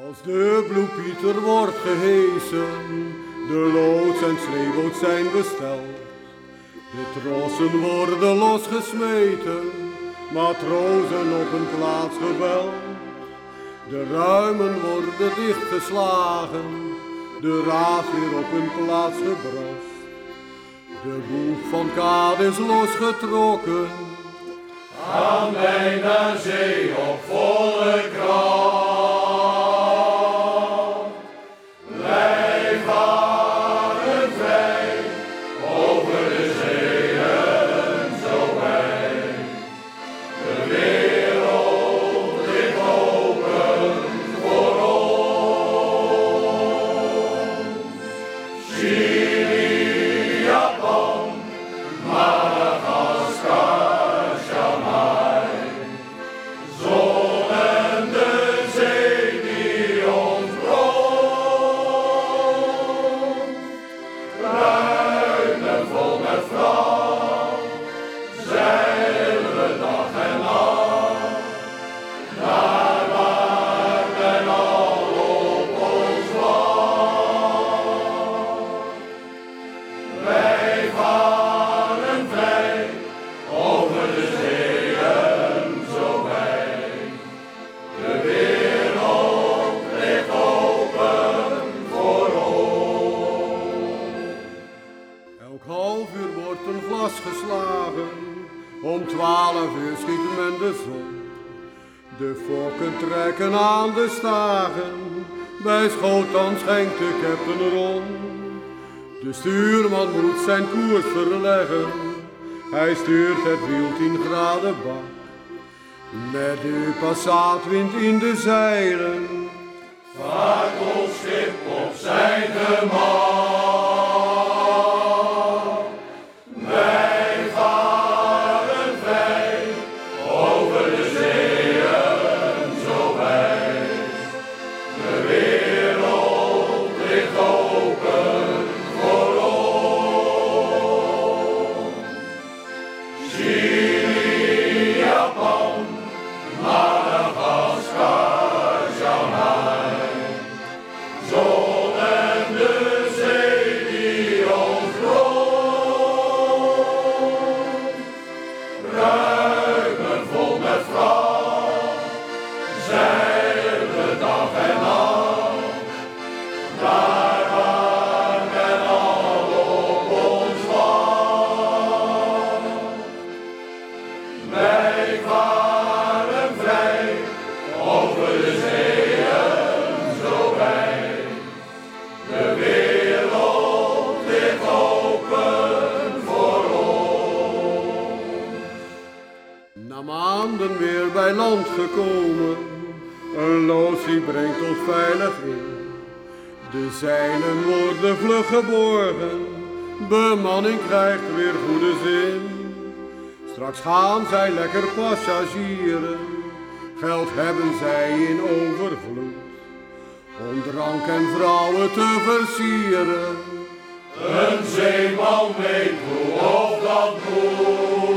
Als de bloempieter wordt gehesen, de loods en sleeboot zijn besteld. De trossen worden losgesmeten, matrozen op een plaats gebeld. De ruimen worden dichtgeslagen, de raad weer op hun plaats gebracht. De boeg van Kaat is losgetrokken, gaan wij naar zee op volle kracht. Wij varen vrij over de zeeën zo wij. De wereld ligt open voor ons. Chili, Japan, Madagaskar, Shanghai. Zon en de zee die ons brondt. Ruiten vol met vracht, zeilen we dag en nacht. Daar waar men al op ons wacht. Wij varen vrij over de zeeën zo wij. De wereld ligt open voor ons. elk half uur wordt een glas geslagen, om 12 uur schiet men de zon. De fokken trekken aan de stagen, bij Schotan schenkt de captain rond. De stuurman moet zijn koers verleggen, hij stuurt het wiel 10 graden bak. Met de passaatwind in de zeilen, Vaart ons schip op zijn gemak. Wij varen vrij over de zeeën zo wij. De wereld ligt open voor ons. Chili, Japan, Madagaskar, Shanghai. Zon en de zee die ons brondt. Ruimen vol met vracht, zeilen we dag en nacht. Daar waar men al op ons wacht. Wij varen vrij over de zeeën zo wij. De wereld ligt open voor ons. na maanden weer bij land gekomen, een loods die brengt ons veilig in. De zeilen worden vlug geborgen, bemanning krijgt weer goede zin. Straks gaan zij lekker passagieren, geld hebben zij in overvloed. Om drank en vrouwen te versieren, Een zeeman weet hoe of dat moet.